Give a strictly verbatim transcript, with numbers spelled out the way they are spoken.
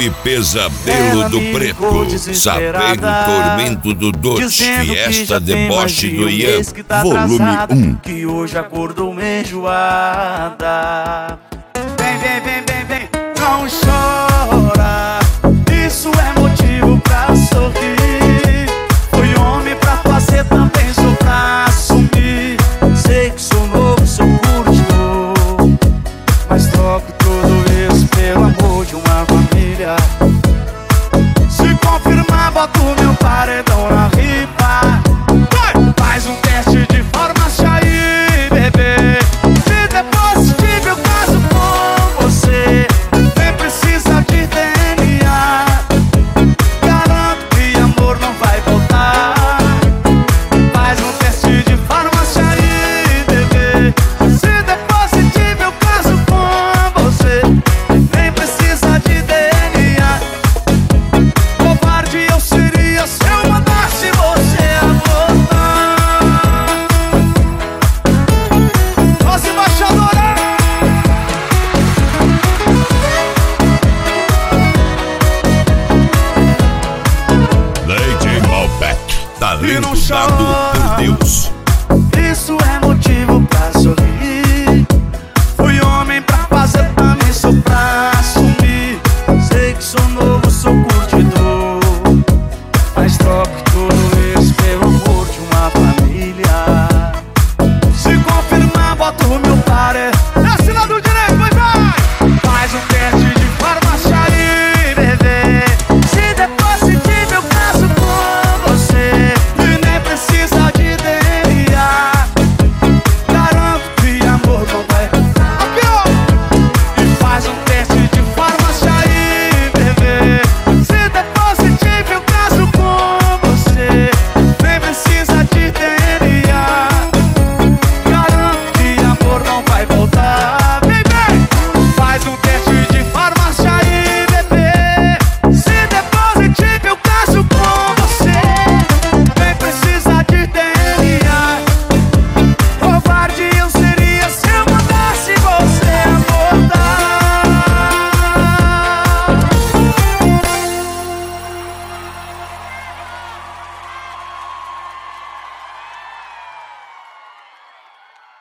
Grande Pesadelo do Preto, Sapeiro Tormento do Dote, Fiesta Deboche do Ian, volume um. Que hoje acordou enjoada. Vem, vem, vem, vem, vem, não chora, isso é motivo pra sorrir. Fui homem pra fazer também